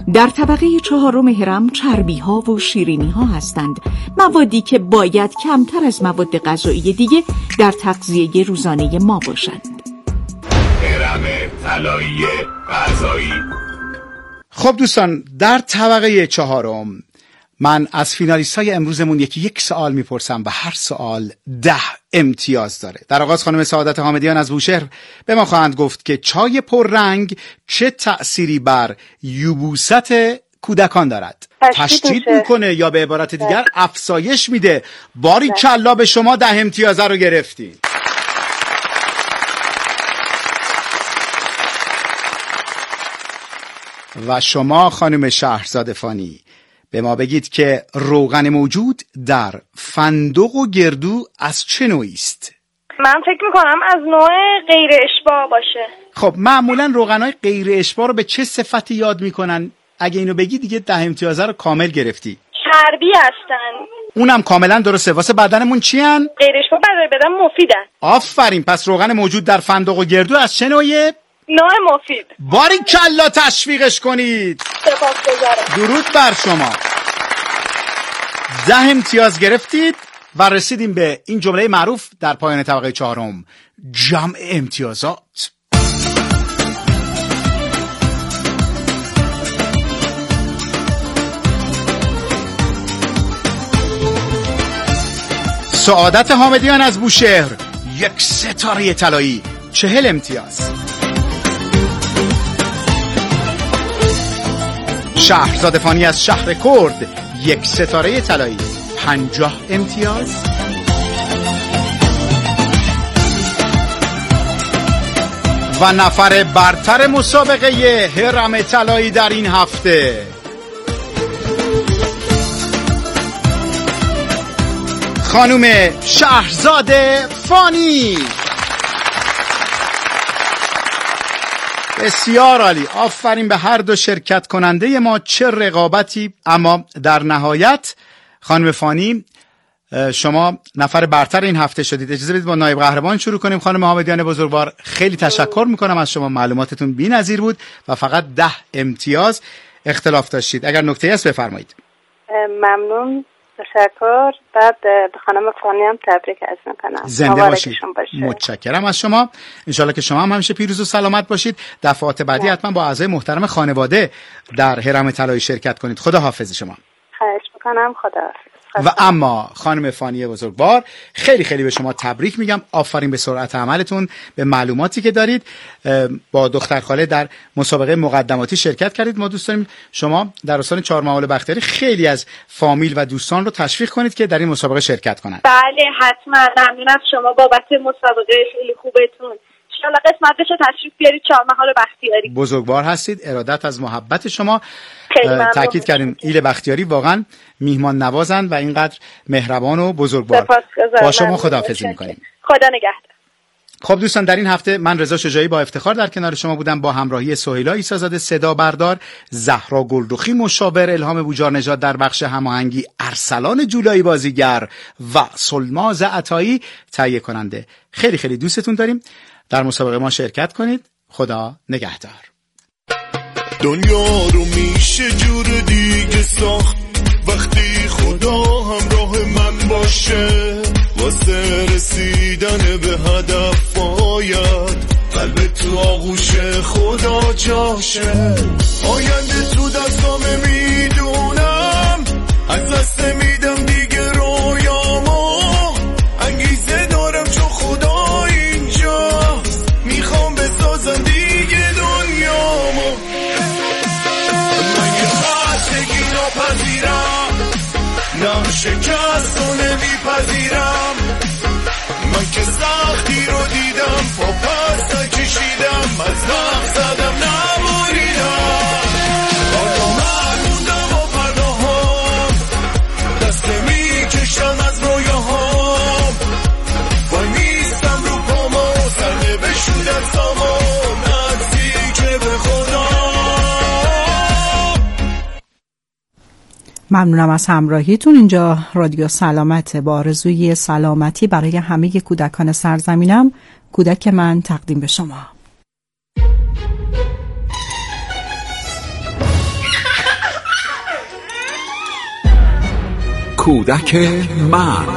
در طبقه چهارم هرم چربی‌ها و شیرینی‌ها هستند، موادی که باید کمتر از مواد غذایی دیگه در تغذیه روزانه ما باشند. هرم طلایی غذایی. خب دوستان، در طبقه چهارم من از فینالیست‌های امروزمون یک سوال میپرسم و هر سوال 10 امتیاز داره. در آغاز خانم سعادت حامدیان از بوشهر به ما خواهند گفت که چای پررنگ چه تأثیری بر یبوست کودکان دارد. تشدید میکنه یا به عبارت دیگر افزایش میده؟ باریکلا به شما 10 امتیاز رو گرفتین. و شما خانم شهرزاد فانی به ما بگید که روغن موجود در فندق و گردو از چه نوعی است؟ من فکر میکنم از نوع غیر اشباع باشه. خب معمولا روغنهای غیر اشباع رو به چه صفتی یاد میکنن؟ اگه اینو بگی دیگه 10 امتیاز رو کامل گرفتی. چربی هستن. اونم کاملا درسته. واسه بدنمون چی ان؟ غیر اشباع برای بدن مفیدن. آفرین. پس روغن موجود در فندق و گردو از چه نوعیه؟ نوع مفید. باریکلا تشویقش کنید. سپاسگزارم. درود بر شما. 10 امتیاز گرفتید و رسیدیم به این جمله معروف در پایان طبقه چهارم: جمع امتیازات. سعادت حامدیان از بوشهر 1 ستاره طلایی 40 امتیاز. شهرزاد فانی از شهر کرد 1 ستاره طلایی 50 امتیاز. و نفر برتر مسابقه هرم طلایی در این هفته خانم شهرزاد فانی. بسیار عالی. آفرین به هر دو شرکت کننده ما. چه رقابتی. اما در نهایت خانم فانی شما نفر برتر این هفته شدید. اجازه بدید با نایب قهرمان شروع کنیم. خانم حامدیان بزرگوار، خیلی تشکر میکنم از شما. معلوماتتون بی‌نظیر بود و فقط 10 امتیاز اختلاف داشتید. اگر نکته‌ای هست بفرمایید. ممنون. تشکر. بعد به خانم فانی هم تبریک عرض میکنم. زنده باشید. متشکرم از شما. انشالله که شما هم همیشه پیروز و سلامت باشید. دفعات بعدی حتما با اعضای محترم خانواده در هرم طلایی شرکت کنید. خدا حافظ شما. خواهش میکنم. خدا حافظ. و اما خانم فانی بزرگوار، خیلی خیلی به شما تبریک میگم. آفرین به سرعت عملتون، به معلوماتی که دارید. با دختر خاله در مسابقه مقدماتی شرکت کردید. ما دوست داریم شما در استان چهارمحال بختیاری خیلی از فامیل و دوستان رو تشویق کنید که در این مسابقه شرکت کنند. بله حتما. ممنون از شما بابت مسابقه خیلی خوبتون. انشالله قسمت بشه تشریف بیارید چهارمحال بختیاری. بزرگوار هستید. ارادت از محبت شما. تاکید کردیم ایل بختیاری واقعا میهمان نوازن و اینقدر مهربان و بزرگوار. با شما خداحافظی میکنیم. خدا نگهدار. خب دوستان، در این هفته من رضا شجاعی با افتخار در کنار شما بودم، با همراهی سهیلا عیسی‌زاده صدا بردار، زهرا گلرخی مشاور، الهام بوجار نژاد در بخش هماهنگی، ارسلان جولایی بازیگر و سلماز عطایی تهیه کننده. خیلی خیلی دوستتون داریم. در مسابقه ما شرکت کنید. خدا نگهدار. دنیا رو میشه جور دیگه ساخت وقتی خدا همراه من باشه. واسه رسیدن به هدف باید قلب تو آغوش خدا جاشه. آینده تو دستامه میدونم، از دست میدم دیگه رویامو. انگیزه دارم چون خدا اینجاست، میخوام بسازم دیگه دنیامو. من یه خستگی نپذیرم، نه شکست رو نمیپذیرم. من که سختی رو دیدم، پا پس نکشیدم، از مقصدم نبریدم. حالا من موندم و پرداهم، دست میکشم از رویاهام. وای میستم رو پاما، سرده بشودم سامان، نزدیک به خدا. ممنونم از همراهیتون. اینجا رادیو سلامت با آرزوی سلامتی برای همه کودکان سرزمینم. کودک من تقدیم به شما. کودک من.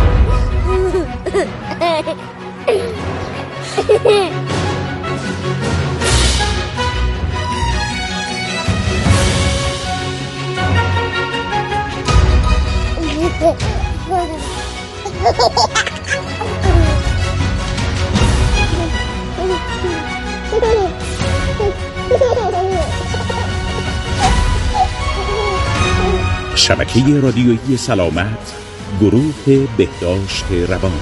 شبکه رادیویی سلامت، گروه بهداشت روان.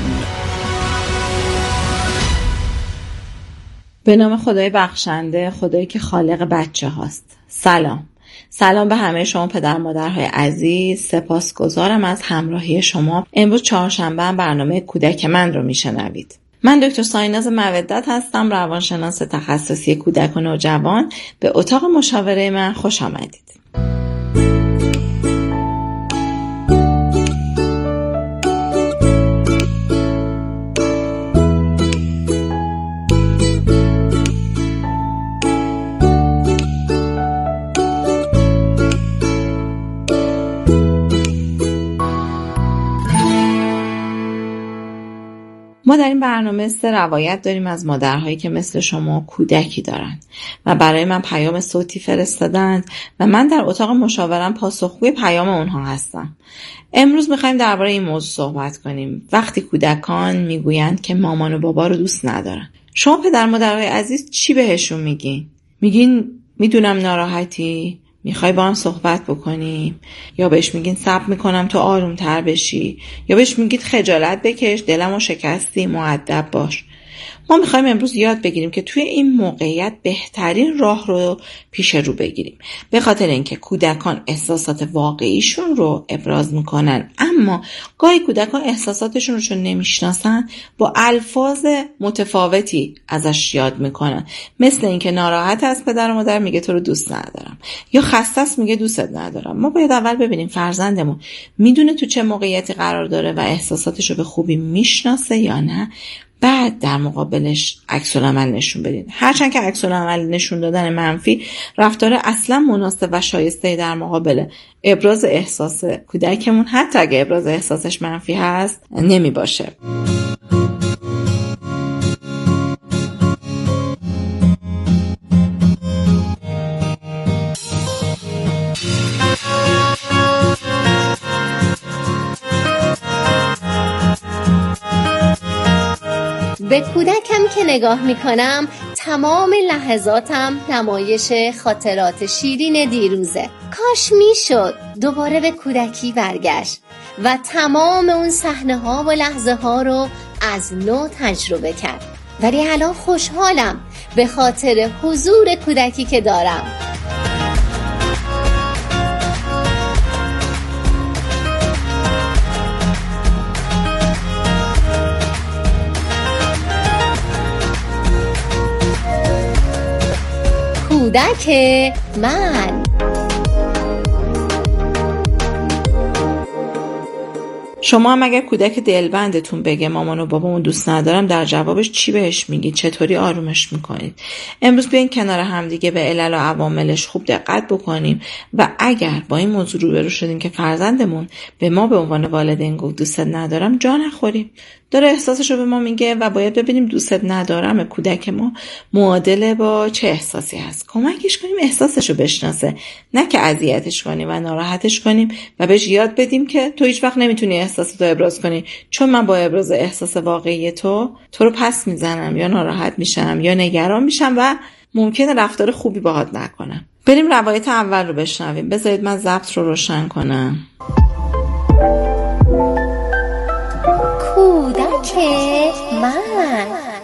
به نام خدای بخشنده، خدایی که خالق بچه هاست. سلام به همه شما پدر مادرهای عزیز. سپاسگزارم از همراهی شما. امروز چهارشنبه هم برنامه کودک من رو میشنوید. من دکتر سایناز مودت هستم، روانشناس تخصصی کودک و نوجوان. به اتاق مشاوره من خوش آمدید. ما در این برنامه 3 روایت داریم از مادرهایی که مثل شما کودکی دارن و برای من پیام صوتی فرستادند و من در اتاق مشاورم پاسخگوی پیام اونها هستم. امروز میخوایم درباره این موضوع صحبت کنیم. وقتی کودکان میگویند که مامان و بابا رو دوست ندارن، شما پدر مادرهای عزیز چی بهشون میگین؟ میگین میدونم ناراحتی، میخوای با هم صحبت بکنیم؟ یا بهش میگین صبر میکنم تو آرومتر بشی؟ یا بهش میگید خجالت بکش، دلمو شکستی، مؤدب باش؟ ما میخوایم امروز یاد بگیریم که توی این موقعیت بهترین راه رو پیش رو بگیریم، به خاطر اینکه کودکان احساسات واقعیشون رو ابراز میکنن، اما گاهی کودکان احساساتشون رو چون نمیشناسن با الفاظ متفاوتی ازش یاد میکنن. مثل اینکه ناراحت از پدر و مادر میگه تو رو دوست ندارم، یا خسته است میگه دوستت ندارم. ما باید اول ببینیم فرزندمون میدونه تو چه موقعیتی قرار داره و احساساتش رو به خوبی میشناسه یا نه، بعد در مقابلش عکس‌العمل نشون بدین. هرچند که عکس‌العمل نشون دادن منفی رفتار اصلا مناسب و شایسته در مقابل ابراز احساس کودکمون، حتی اگه ابراز احساسش منفی هست، نمی باشه. به کودکم که نگاه میکنم تمام لحظاتم نمایش خاطرات شیرین دیروزه. کاش میشد دوباره به کودکی برگشت و تمام اون صحنه ها و لحظه ها رو از نو تجربه کرد. ولی الان خوشحالم به خاطر حضور کودکی که دارم. کودک من. شما هم اگر کودک دلبندتون بگه مامان و بابامو دوست ندارم، در جوابش چی بهش میگید؟ چطوری آرومش میکنید؟ امروز بیاین کنار همدیگه به علل و عواملش خوب دقت بکنیم و اگر با این موضوع روبرو شدیم که فرزندمون به ما به عنوان والدین گفت دوستت ندارم، جا نخوریم. داره احساسش رو به ما میگه و باید ببینیم دوستت ندارم کودک ما معادل با چه احساسی هست. کمکش کنیم احساسش رو بشناسه، نه که اذیتش کنیم و ناراحتش کنیم و بهش یاد بدیم که تو هیچ وقت نمیتونی احساستو ابراز کنی، چون من با ابراز احساس واقعی تو رو پس میزنم یا ناراحت میشم یا نگران میشم و ممکنه رفتار خوبی باهات نکنم. بریم روایت اول رو بشنویم. بذارید من ضبط رو روشن کنم. کودک من.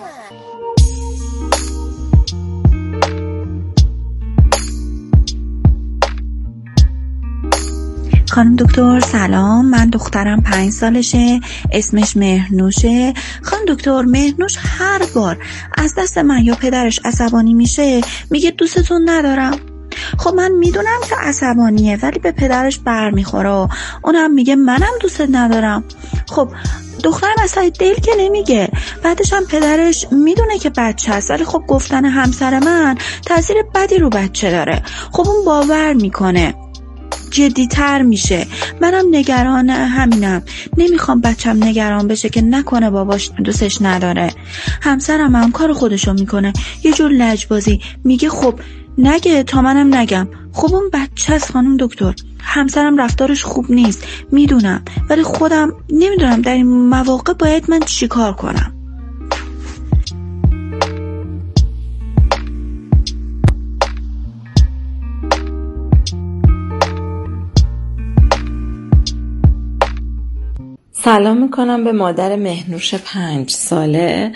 خانم دکتر سلام، من دخترم 5 سالشه، اسمش مهرنوشه. خانم دکتر، مهرنوش هر بار از دست من یا پدرش عصبانی میشه میگه دوستتون ندارم. خب من میدونم که عصبانیه ولی به پدرش بر میخوره و اونم میگه منم دوستت ندارم. خب دخترم اصلا دل که نمیگه، بعدش هم پدرش میدونه که بچه هست ولی خب گفتن همسر من تاثیر بدی رو بچه داره. خب اون باور میکنه. جدی‌تر میشه. منم نگران همینم. نمیخوام بچم نگران بشه که نکنه باباش دوستش نداره. همسرم هم کار خودشو میکنه، یه جور لجبازی میگه خب نگه تا منم نگم. خب اون بچه است خانم دکتر. همسرم رفتارش خوب نیست میدونم، ولی خودم نمیدونم در این مواقع باید من چی کار کنم. سلام میکنم به مادر مهرنوش 5 ساله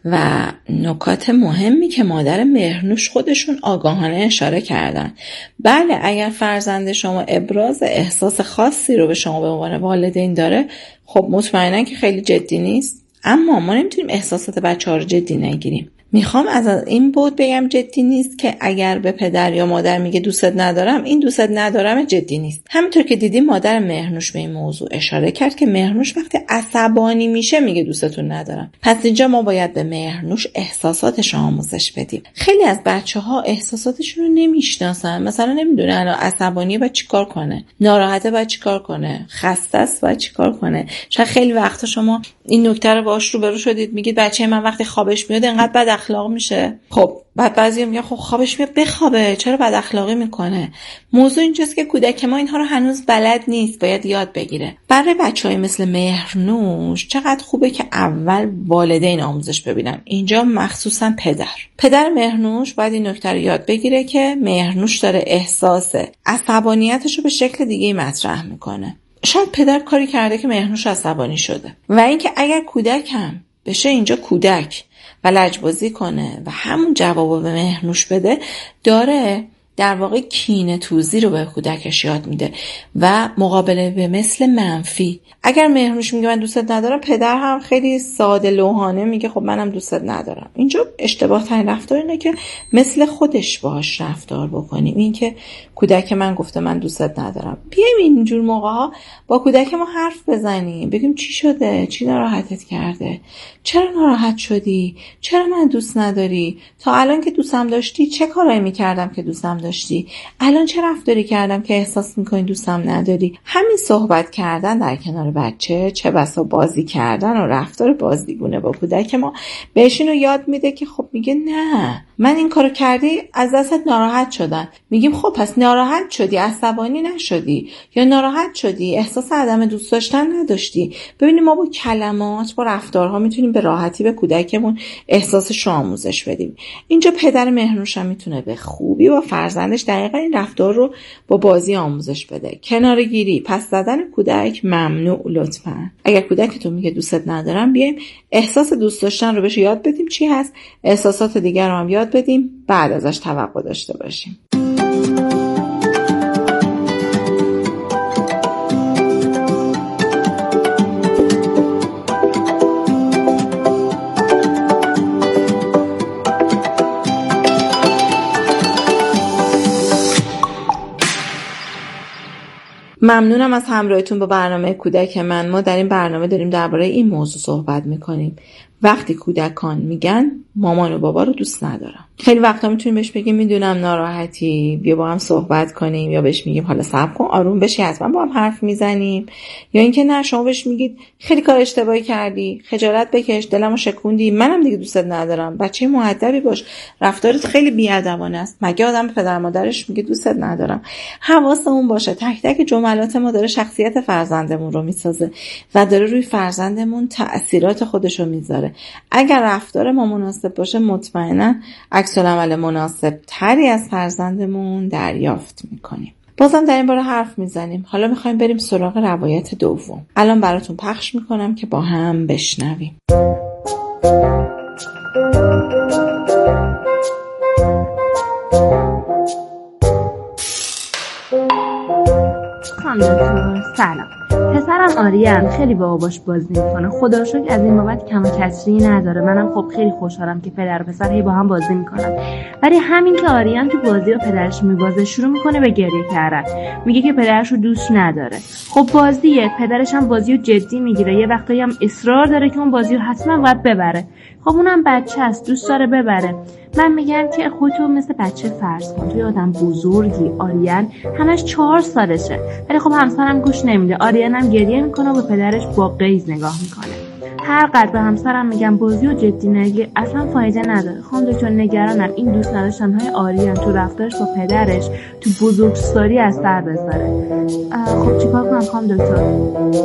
و نکات مهمی که مادر مهرنوش خودشون آگاهانه اشاره کردن. بله، اگر فرزند شما ابراز احساس خاصی رو به شما به عنوان والدین داره، خب مطمئنا که خیلی جدی نیست، اما ما نمیتونیم احساسات بچه‌ها رو جدی نگیریم. میخوام از این بود بگم جدی نیست که اگر به پدر یا مادر میگه دوستت ندارم، این دوستت ندارم جدی نیست. همینطور که دیدیم مادر مهرنوش به این موضوع اشاره کرد که مهرنوش وقتی عصبانی میشه میگه دوستتون ندارم. پس اینجا ما باید به مهرنوش احساساتش آموزش بدیم. خیلی از بچه‌ها احساساتشون رو نمیشناسن. مثلا نمیدونه الان عصبانیه باید چیکار کنه، ناراحته باید چیکار کنه، خسته است باید چیکار کنه. شاید خیلی وقتا شما این نکته رو باهاش روبرو شدید، میگید بچه من وقتی خوابش میاد انقدر بد اخلاق میشه. خب بعد بعضی میگن خب خوابش میاد بخوابه، چرا بد اخلاقی میکنه؟ موضوع اینجاست که کودک ما اینها رو هنوز بلد نیست، باید یاد بگیره. برای بچهای مثل مهرنوش چقدر خوبه که اول والدین آموزش ببینن، اینجا مخصوصا پدر مهرنوش باید این نکته رو یاد بگیره که مهرنوش داره احساس عصبانیتش رو به شکل دیگه مطرح میکنه. شاید پدر کاری کرده که مهرنوش عصبانی شده و اینکه اگر کودک هم بشه اینجا کودک و لجبازی کنه و همون جوابو به مهرنوش بده، داره در واقع کینه توزی رو به کودکش یاد میده و مقابله به مثل منفی. اگر مهرنوش میگه من دوستت ندارم، پدر هم خیلی ساده لوحانه میگه خب منم دوستت ندارم. اینجا اشتباه ترین رفتار اینه که مثل خودش باهاش رفتار بکنیم. این که کودک من گفته من دوستت ندارم، بیایم اینجور موقع ها با کودک ما حرف بزنیم، بگیم چی شده، چی ناراحتت کرده، چرا ناراحت شدی، چرا من دوست نداری، تا الان که دوستم داشتی چه کارایی میکردم که دوستم داشتی، الان چه رفتاری کردم که احساس میکنی دوستم نداری. همین صحبت کردن در کنار بچه، چه بسا بازی کردن و رفتار بازیگونه با کودک ما بهش اینو یاد میده که خب میگه نه من این کارو کردی از دستت ناراحت شدم. میگیم خب پس ناراحت شدی، عصبانی نشدی، یا ناراحت شدی احساس عدم دوست داشتن نداشتی. ببینیم ما با کلمات، با رفتارها میتونیم به راحتی به کودکمون احساسش رو آموزش بدیم. اینجا پدر مهرنوش هم میتونه به خوبی با فرزندش دقیقا این رفتار رو با بازی آموزش بده. کناره‌گیری، پس زدن کودک ممنوع لطفاً. اگر کودکتون میگه دوستت ندارم، بیایم احساس دوست داشتن رو بهش یاد بدیم چی هست، احساسات دیگر رو هم یاد بدیم، بعد ازش توقع داشته باشیم. ممنونم از همراهیتون با برنامه کودک من. ما در این برنامه داریم درباره این موضوع صحبت میکنیم. وقتی کودکان میگن مامان و بابا رو دوست ندارم، خیلی وقتا میتونیم بهش بگیم میدونم ناراحتی، بیا با هم صحبت کنیم، یا بهش میگیم حالا صبر کن آروم بشی حتما با هم حرف میزنیم، یا اینکه نه شما بهش میگید خیلی کار اشتباهی کردی، خجالت بکش، دلمو شکوندی، منم دیگه دوستت ندارم، بچه مؤدبی باش، رفتارت خیلی بی‌ادبانه است. مگه آدم به پدر مادرش میگه دوستت ندارم؟ حواسمون باشه تک تک جملات ما داره شخصیت فرزندمون رو میسازه و داره روی فرزندمون تأثیرات خودش رو میذاره. اگر رفتار ما مناسب باشه، مطمئنا عکس العمل مناسب تری از فرزندمون دریافت میکنیم. بازم در این باره حرف میزنیم. حالا میخوایم بریم سراغ روایت دوم. الان براتون پخش میکنم که با هم بشنویم. سلام. پسرم آریان خیلی با باباش بازی میکنه. خدا رو شکر از این بابت کم و کسری نداره. منم خب خیلی خوشحالم که پدر و پسر هی با هم بازی میکنن. ولی همین که آریان تو بازی رو پدرش میبازه شروع میکنه به گریه کردن. میگه که پدرش رو دوست نداره. خب بازیه، پدرش هم بازی رو جدی میگیره. یه وقتایی هم اصرار داره که اون بازی رو حتما باید ببره. خب اونم بچه است، دوست داره ببره. من میگم که خودتو مثل بچه فرض کن، توی آدم بزرگی. آریان همش 4 سالشه ولی خب همسرم گوش نمیده. آریان هم گریه میکنه و به پدرش با غیظ نگاه میکنه. هر قدر به همسرم میگم بازی و جدی نگیر اصلا فایده نداره. خانم دکتر نگرانم این دوست نداشتن‌های آریان تو رفتارش با پدرش تو بزرگسالی از سر بذاره. خب چیکار کنم خانم دکتر؟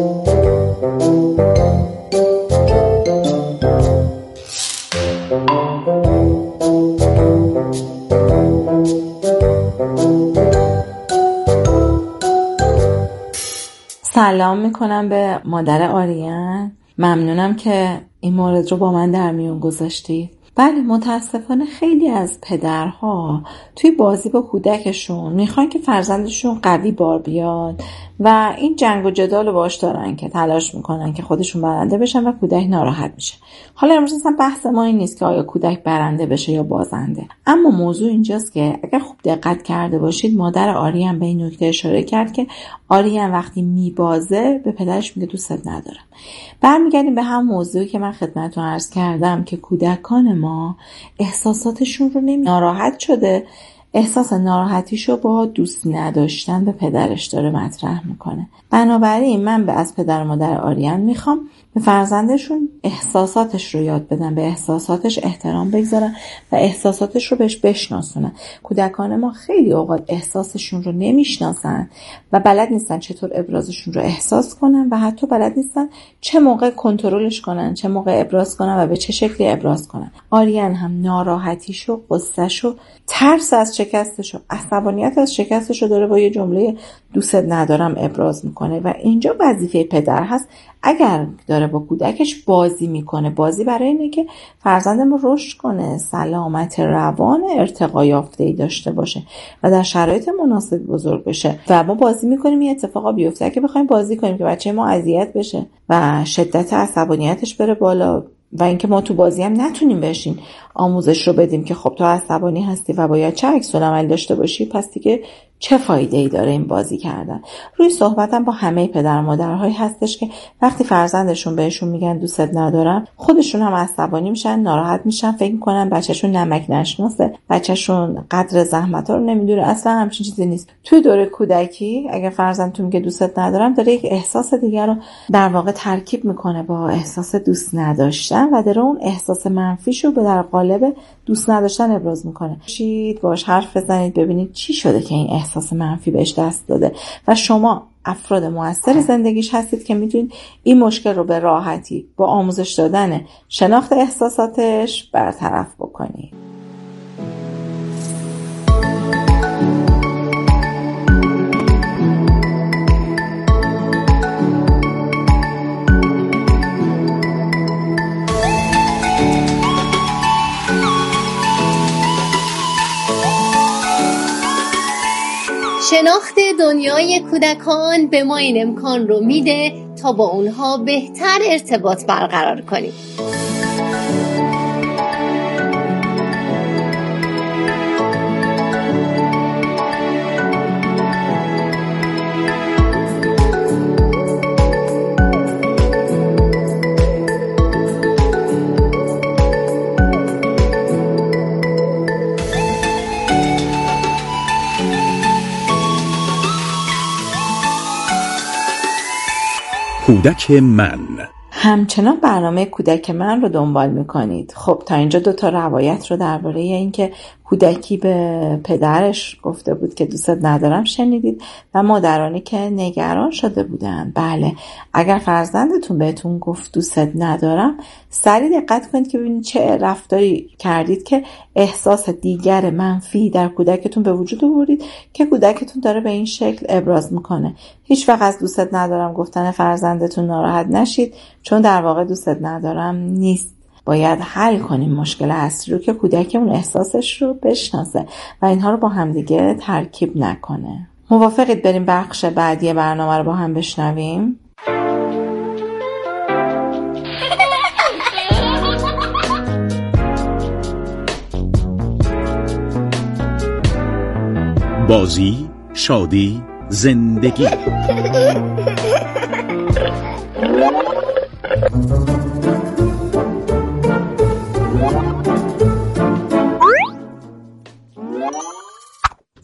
سلام میکنم به مادر آریان. ممنونم که این مورد رو با من در میون گذاشتید. بله، متاسفانه خیلی از پدرها توی بازی با کودکشون میخوان که فرزندشون قوی بار بیاد و این جنگ و جدال رو باش دارن که تلاش میکنن که خودشون برنده بشن و کودک ناراحت میشه. حالا امروز اصلا بحث ما این نیست که آیا کودک برنده بشه یا بازنده، اما موضوع اینجاست که اگر خوب دقت کرده باشید مادر آریان به این نکته اشاره کرد که آریان وقتی میبازه به پدرش میگه دوستت ندارم. برمیگردیم به هم موضوعی که من خدمتتون عرض کردم که کودکان ما احساساتشون رو ناراحت شده، احساس ناراحتیشو با دوست نداشتن به پدرش داره مطرح میکنه. بنابراین من از پدر و مادر آریان میخوام به فرزندشون احساساتش رو یاد بدن، به احساساتش احترام بگذارن و احساساتش رو بهش بشناسونن. کودکان ما خیلی اوقات احساسشون رو نمیشناسن و بلد نیستن چطور ابرازشون رو احساس کنن و حتی بلد نیستن چه موقع کنترلش کنن، چه موقع ابراز کنن و به چه شکلی ابراز کنن. آریان هم ناراحتیشو، غصه‌شو، ترس از شکستشو، عصبانیت از شکستشو داره با یه جمله دوستت ندارم ابراز میکنه و اینجا وظیفه پدر هست. اگر داره با کودکش بازی میکنه، بازی برای اینه که فرزندمون رشد کنه، سلامت روان ارتقا یافته‌ای داشته باشه و در شرایط مناسب بزرگ بشه و ما بازی میکنیم این اتفاقا بیفته که بخوایم بازی کنیم که بچه ما اذیت بشه و شدت عصبانیتش بره بالا و اینکه ما تو بازی هم نتونیم بشین آموزش رو بدیم که خب تو عصبانی هستی و باید چه عکس‌العمل داشته باشی، پس دیگه چه فایده‌ای داره این بازی کردن. روی صحبتم با همه پدر و مادرهایی هستش که وقتی فرزندشون بهشون میگن دوستت ندارم، خودشون هم عصبانی میشن، ناراحت میشن، فکر میکنن بچه‌شون نمک نشناسه، بچه‌شون قدر زحمت‌ها رو نمیدونه. اصلا همچین چیزی نیست. توی دوره کودکی اگه فرزندتون میگه دوستت ندارم، داره یک احساس دیگر رو در واقع ترکیب میکنه با احساس دوست نداشتن و داره اون احساس منفیشو به در قالب دوست نداشتن ابراز میکنه. شید باش حرف بزنید ببینید چی شده که این احساس منفی بهش دست داده و شما افراد مؤثر زندگیش هستید که میتونید این مشکل رو به راحتی با آموزش دادن شناخت احساساتش برطرف بکنید. شناخت دنیای کودکان به ما این امکان رو میده تا با اونها بهتر ارتباط برقرار کنیم. کودک من. همچنان برنامه کودک من رو دنبال میکنید. خب تا اینجا 2 روایت رو درباره اینکه کودکی به پدرش گفته بود که دوستت ندارم شنیدید و مادرانی که نگران شده بودن. بله، اگر فرزندتون بهتون گفت دوستت ندارم، سریع دقت کنید که ببینید چه رفتاری کردید که احساس دیگر منفی در کودکتون به وجود آورید که کودکتون داره به این شکل ابراز میکنه. هیچ وقت از دوستت ندارم گفتن فرزندتون ناراحت نشید، چون در واقع دوستت ندارم نیست. باید حل کنیم مشکل اصلی رو که کودکمون احساسش رو بشناسه و اینها رو با همدیگه ترکیب نکنه. موافقید بریم بخش بعدی برنامه رو با هم بشنویم؟ بازی، شادی، زندگی.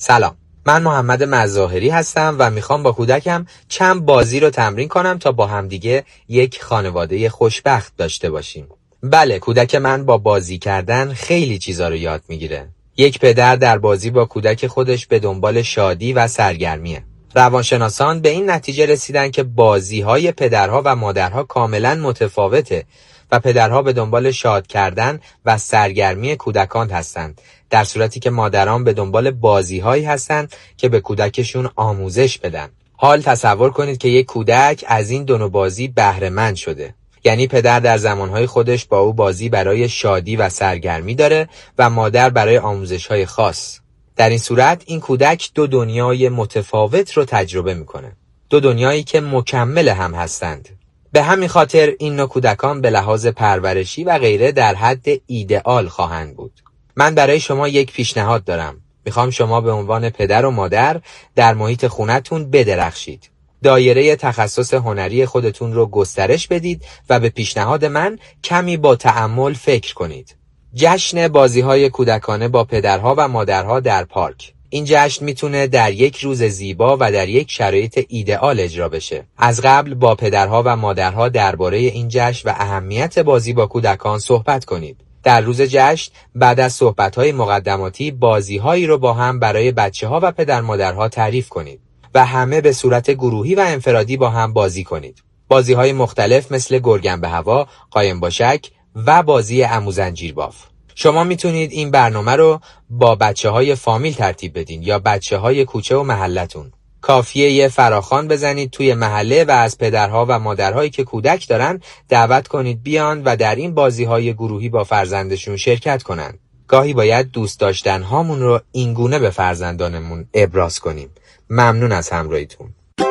سلام، من محمد مظاهری هستم و میخوام با کودکم چند بازی رو تمرین کنم تا با همدیگه یک خانواده خوشبخت داشته باشیم. بله، کودک من با بازی کردن خیلی چیزا رو یاد میگیره. یک پدر در بازی با کودک خودش به دنبال شادی و سرگرمیه. روانشناسان به این نتیجه رسیدن که بازی‌های پدرها و مادرها کاملا متفاوته و پدرها به دنبال شاد کردن و سرگرمی کودکان هستند، در صورتی که مادران به دنبال بازی‌هایی هستند که به کودکشون آموزش بدن. حال تصور کنید که یک کودک از این دو نوع بازی بهره مند شده. یعنی پدر در زمانهای خودش با او بازی برای شادی و سرگرمی داره و مادر برای آموزش‌های خاص. در این صورت این کودک دو دنیای متفاوت رو تجربه میکنه. دو دنیایی که مکمل هم هستند. به همین خاطر این نوع کودکان به لحاظ پرورشی و غیره در حد ایدئال خواهند بود. من برای شما یک پیشنهاد دارم. میخوام شما به عنوان پدر و مادر در محیط خونتون بدرخشید. دایره تخصص هنری خودتون رو گسترش بدید و به پیشنهاد من کمی با تأمل فکر کنید. جشن بازی‌های کودکانه با پدرها و مادرها در پارک. این جشن میتونه در یک روز زیبا و در یک شرایط ایدئال اجرا بشه. از قبل با پدرها و مادرها درباره این جشن و اهمیت بازی با کودکان صحبت کنید. در روز جشن بعد از صحبت‌های مقدماتی بازی‌هایی رو با هم برای بچه‌ها و پدر مادرها تعریف کنید و همه به صورت گروهی و انفرادی با هم بازی کنید. بازی‌های مختلف مثل گرگن به هوا، قایم باشک و بازی عمو زنجیرباف. شما میتونید این برنامه رو با بچه‌های فامیل ترتیب بدین یا بچه‌های کوچه و محلتون. کافیه یه فراخوان بزنید توی محله و از پدرها و مادرهایی که کودک دارن دعوت کنید بیان و در این بازی‌های گروهی با فرزندشون شرکت کنن. گاهی باید دوست داشتن هامون رو اینگونه به فرزندانمون ابراز کنیم. ممنون از همراهیتون.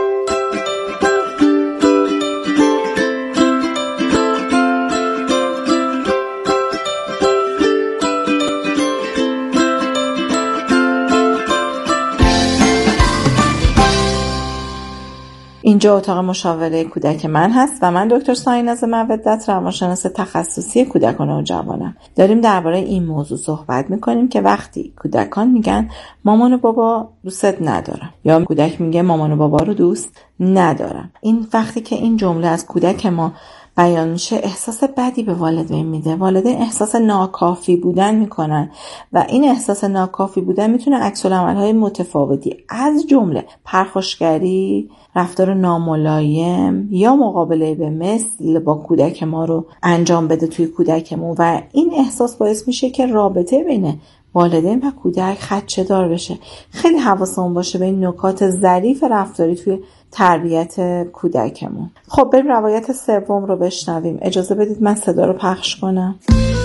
اینجا اتاق مشاوره کودک من هست و من دکتر سایناز مودت، روانشناس تخصصی کودکان و جوانم. داریم درباره این موضوع صحبت میکنیم که وقتی کودکان میگن مامان و بابا دوستت ندارم یا کودک میگه مامان و بابا رو دوست ندارم، این وقتی که این جمله از کودک ما بیان میشه احساس بدی به والدین میده. والدین احساس ناکافی بودن میکنن و این احساس ناکافی بودن میتونه عکس العمل‌های متفاوتی از جمله پرخاشگری، رفتار ناملایم یا مقابله به مثل با کودک ما رو انجام بده توی کودکمون و این احساس باعث میشه که رابطه بین والدین و کودک خدشه‌دار بشه. خیلی حواسمون باشه به این نکات ظریف رفتاری توی تربیت کودکمون. خب بریم روایت سوم رو بشنویم. اجازه بدید من صدا رو پخش کنم.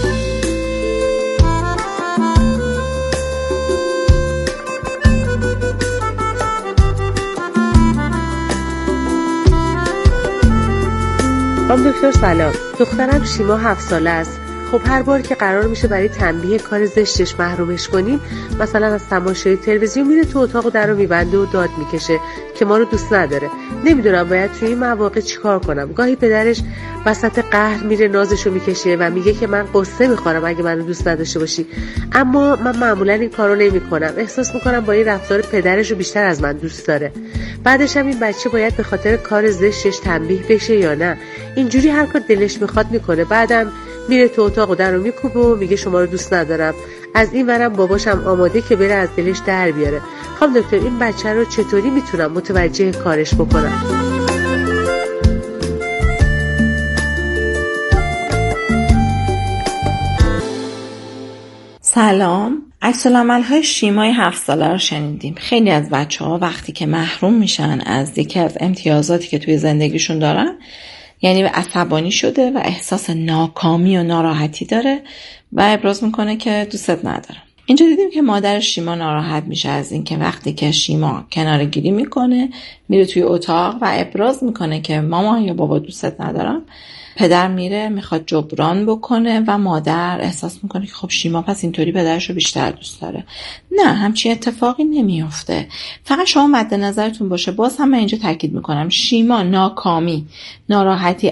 دکتر سلام، دخترم شیما 7 ساله است. خب هر بار که قرار میشه برای تنبیه کار زشتش محرومش کنیم، مثلا از تماشای تلویزیون میره تو اتاق و در رو میبنده و داد میکشه که ما رو دوست نداره. نمیدونم باید توی این مواقع چیکار کنم. گاهی پدرش وسط قهر میره نازشو میکشه و میگه که من قصه میخورم اگه منو دوست نداشته باشی، اما من معمولا این کارو نمیکنم. احساس میکنم با این رفتار پدرشو بیشتر از من دوست داره. بعدش هم این بچه باید به خاطر کار زشتش تنبیه بشه یا نه؟ اینجوری هر کار دلش میخواد میکنه، بعدم میره تو اتاق و در رو میکوبه و میگه شما رو دوست ندارم. از این ورم باباشم آماده که بره از دلش در بیاره. خب دکتر این بچه رو چطوری میتونم متوجه کارش بکنم؟ سلام. عکس‌العمل‌های شیمای 7 ساله رو شنیدیم. خیلی از بچه‌ها وقتی که محروم میشن از یکی از امتیازاتی که توی زندگیشون دارن، یعنی عصبانی شده و احساس ناکامی و ناراحتی داره و ابراز میکنه که دوستت ندارم. اینجا دیدیم که مادر شیما ناراحت میشه از این که وقتی که شیما کناره گیری میکنه میره توی اتاق و ابراز میکنه که مامان یا بابا دوستت ندارم. پدر میره میخواد جبران بکنه و مادر احساس میکنه که خب شیما پس اینطوری پدرش رو بیشتر دوست داره. نه، همچین اتفاقی نمیافته. فقط شما مد نظرتون باشه. باز هم من اینجا تاکید میکنم شیما ناکامی، ناراحتی،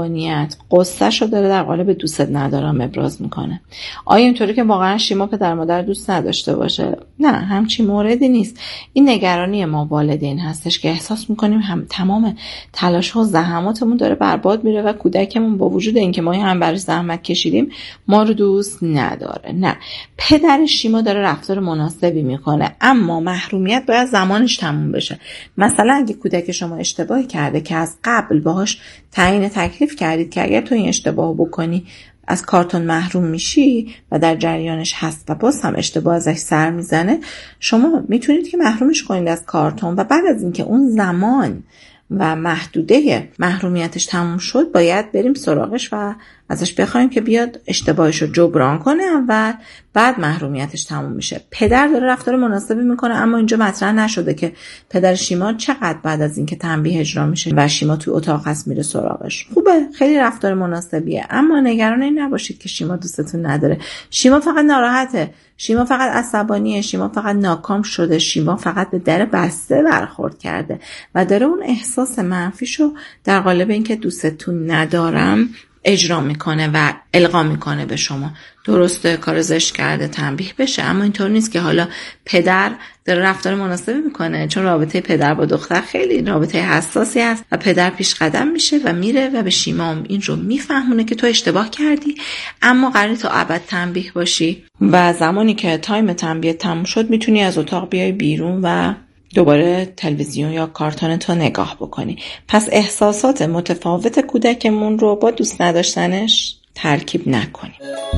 عصبانیت، قصه‌شو داره در قالب دوستت ندارم ابراز میکنه. آیا اینطوری که واقعا شیما پدر مادر مادر دوست نداشته باشه. نه، همچین موردی نیست. این نگرانی ما والدین هستش که احساس میکنیم هم تمام تلاش ها و زحماتمون داره برباد میره و کودکمون با وجود اینکه ما هم براش زحمت کشیدیم ما رو دوست نداره. نه، پدر شیما داره رفتار مناسبی میکنه، اما محرومیت باید زمانش تموم بشه. مثلا اگه کودک شما اشتباهی کرده که از قبل باهاش تعیین تکلیف کردید که اگر تو این اشتباه بکنی از کارتون محروم میشی و در جریانش هست و باز هم اشتباه ازش سر میزنه، شما میتونید که محرومش کنید از کارتون و بعد از اینکه اون زمان و محدوده محرومیتش تموم شد باید بریم سراغش و ازش بخوایم که بیاد اشتباهش رو جبران کنه اول، بعد محرومیتش تموم میشه. پدر داره رفتار مناسبی میکنه، اما اینجا مطرح نشده که پدر شیما چقدر بعد از اینکه تنبیه اجرا میشه و شیما توی اتاق هست میره سراغش. خوبه، خیلی رفتار مناسبیه، اما نگران این نباشید که شیما دوستتون نداره. شیما فقط ناراحته، شیما فقط عصبانیه، شیما فقط ناکام شده، شیما فقط به در بسته برخورد کرده و داره اون احساس منفیشو در قالب اینکه دوستتون ندارم اجرا میکنه و القا میکنه به شما. درسته کار زشت کرده، تنبیه بشه، اما اینطور نیست که حالا پدر داره رفتار مناسبی میکنه، چون رابطه پدر با دختر خیلی رابطه حساسی است و پدر پیش قدم میشه و میره و به شیما این رو میفهمونه که تو اشتباه کردی اما قراره تا ابد تنبیه باشی و زمانی که تایم تنبیه تموم شد میتونی از اتاق بیای بیرون و دوباره تلویزیون یا کارتون تو نگاه بکنی. پس احساسات متفاوت کودکمون رو با دوست نداشتنش ترکیب نکنی.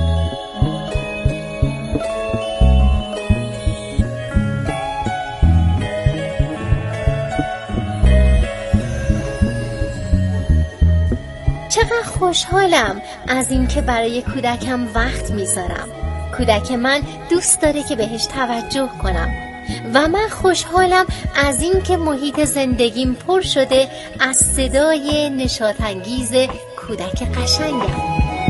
چقدر خوشحالم از این که برای کودکم وقت میذارم. کودک من دوست داره که بهش توجه کنم و من خوشحالم از این که محیط زندگیم پر شده از صدای نشاط‌انگیز کودک قشنگم.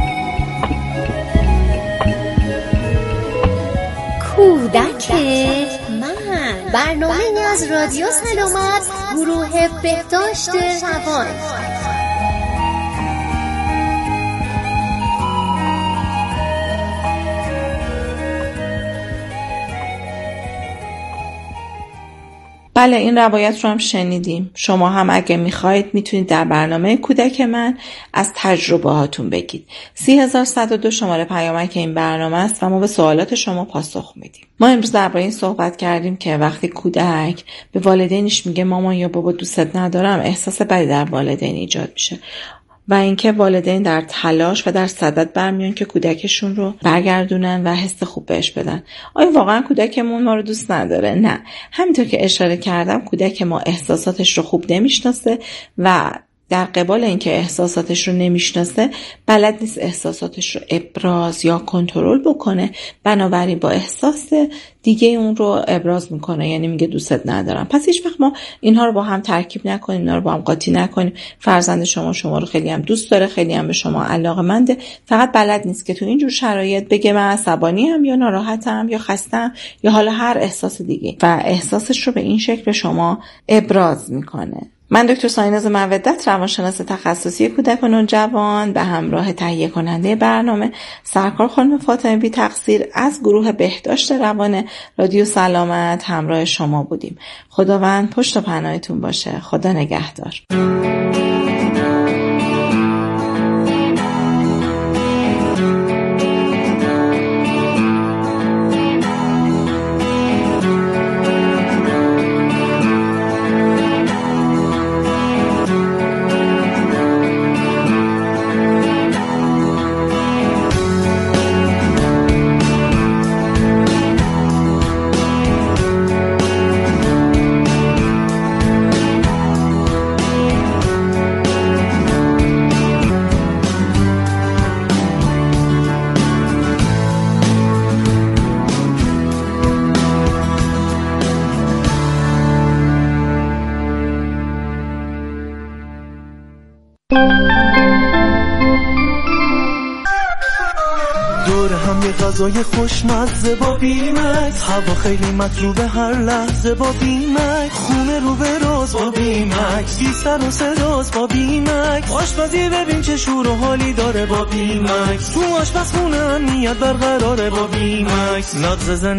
کودک من، برنامه از رادیو سلامت، گروه بهداشت روان. بله، این روایت رو هم شنیدیم. شما هم اگه میخواید میتونید در برنامه کودک من از تجربه هاتون بگید. 30102 شماره پیامک این برنامه است و ما به سوالات شما پاسخ میدیم. ما امروز درباره این صحبت کردیم که وقتی کودک به والدینش میگه مامان یا بابا دوستت ندارم، احساس بدی در والدین ایجاد میشه و اینکه والدین در تلاش و در صدد برمیان که کودکشون رو برگردونن و حس خوب بهش بدن. آیا واقعا کودکمون ما رو دوست نداره؟ نه. همینطور که اشاره کردم کودک ما احساساتش رو خوب نمیشناسه و در قبال اینکه احساساتش رو نمیشناسه بلد نیست احساساتش رو ابراز یا کنترل بکنه، بنابراین با احساس دیگه اون رو ابراز میکنه، یعنی میگه دوستت ندارم. پس هیچ وقت ما اینها رو با هم ترکیب نکنیم، اینا رو با هم قاطی نکنیم. فرزند شما رو خیلی هم دوست داره، خیلی هم به شما علاقه‌منده، فقط بلد نیست که تو اینجور شرایط بگه من عصبانیم یا ناراحتم یا خستم یا حالا هر احساس دیگه و احساسش رو به این شکل به شما ابراز میکنه. من دکتر سایناز مودت، روانشناس تخصصی کودک و نوجوان، به همراه تهیه کننده برنامه سرکار خانم فاطمه بی تقصیر از گروه بهداشت روان رادیو سلامت همراه شما بودیم. خداوند پشت و پناهتون باشه. خدا نگهدار. یه غذای خوشمزه با بیمکس، هوا خیلی مطلوبه هر لحظه با بیمکس، خونه رو به راز با بیمکس، بی سر و صداست با بیمکس، آشپزی ببین چه شور و حالی داره با بیمکس، تو آشپزخونه امنیت برقراره با بیمکس، نقض